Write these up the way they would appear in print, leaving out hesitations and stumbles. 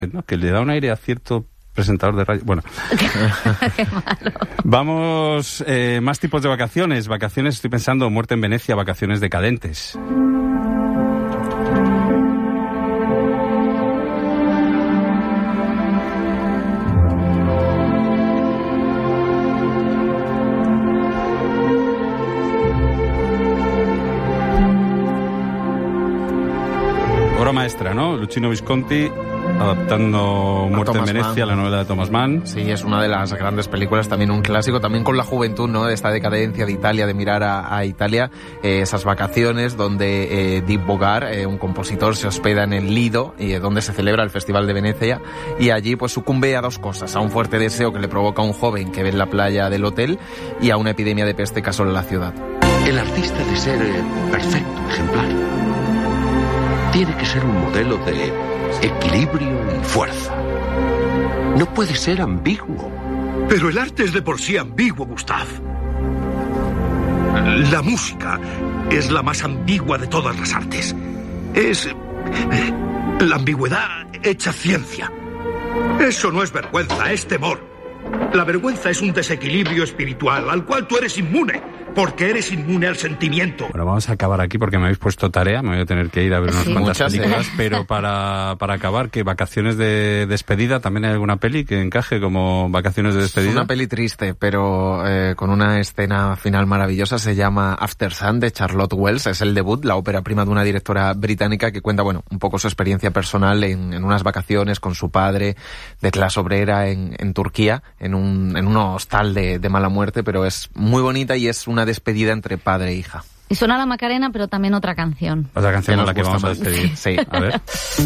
¿no? Que le da un aire a cierto presentador de radio. Bueno, Qué malo. Vamos, más tipos de vacaciones. Vacaciones, estoy pensando, Muerte en Venecia, vacaciones decadentes. Obra maestra, ¿no? Luchino Visconti adaptando Muerte en Venecia, la novela de Thomas Mann. Sí, es una de las grandes películas, también un clásico, también con la juventud, ¿no? De esta decadencia de Italia, de mirar a Italia, esas vacaciones donde Deep Bogart, un compositor, se hospeda en el Lido, donde se celebra el Festival de Venecia, y allí pues sucumbe a dos cosas: a un fuerte deseo que le provoca a un joven que ve en la playa del hotel y a una epidemia de peste que asola la ciudad. El artista de ser perfecto, ejemplar, tiene que ser un modelo de equilibrio y fuerza. No puede ser ambiguo. Pero el arte es de por sí ambiguo, Gustav. La música es la más ambigua de todas las artes. Es la ambigüedad hecha ciencia. Eso no es vergüenza, es temor. La vergüenza es un desequilibrio espiritual al cual tú eres inmune, porque eres inmune al sentimiento. Bueno, vamos a acabar aquí porque me habéis puesto tarea, me voy a tener que ir a ver unas cuantas muchas, películas, pero para acabar, ¿qué vacaciones de despedida? ¿También hay alguna peli que encaje como vacaciones de despedida? Es una peli triste, pero con una escena final maravillosa. Se llama After Sun, de Charlotte Wells. Es el debut, la ópera prima de una directora británica que cuenta, bueno, un poco su experiencia personal en unas vacaciones con su padre de clase obrera en Turquía, en un hostal de mala muerte, pero es muy bonita y es una despedida entre padre e hija. Y suena la Macarena, pero también otra canción. Otra canción a la que vamos a más. despedir. Sí. A ver.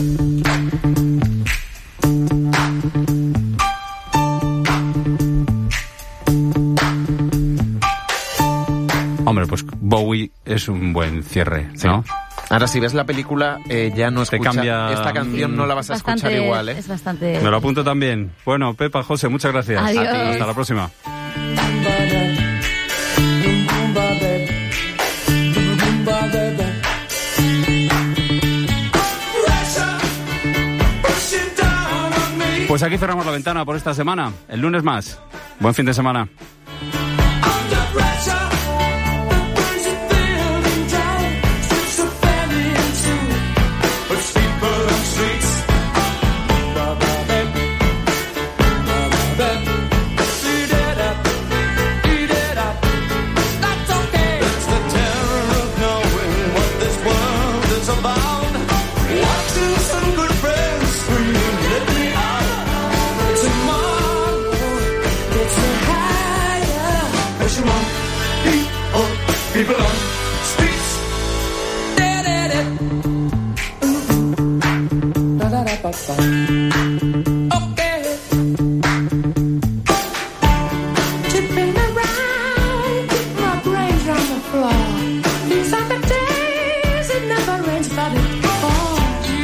Hombre, pues Bowie es un buen cierre, ¿no? Sí. Ahora, si ves la película, ya no Te escucha... cambia... Esta canción no la vas a escuchar igual, ¿eh? Es bastante... Me lo apunto también. Bueno, Pepa, José, muchas gracias. Adiós. Hasta la próxima. Pues aquí cerramos la ventana por esta semana. El lunes más. Buen fin de semana. People on streets. Okay. Tipping around, keep my brains on the floor. These are the days it never rains, but it falls.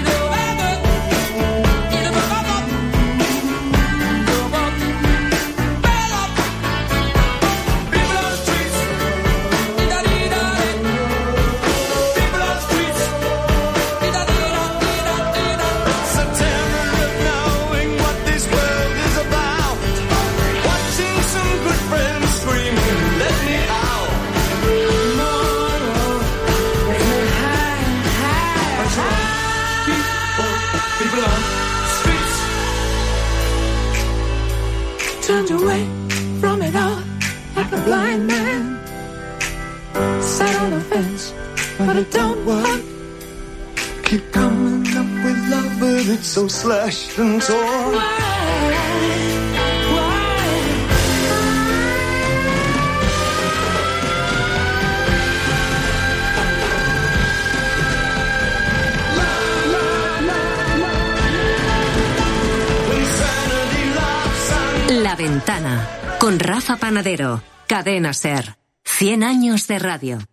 Turned away from it all like a blind man. Sat on a fence, but it don't work. Keep coming up with love, but it's so slashed and torn. Why? La Ventana, con Rafa Panadero, Cadena SER, 100 años de radio.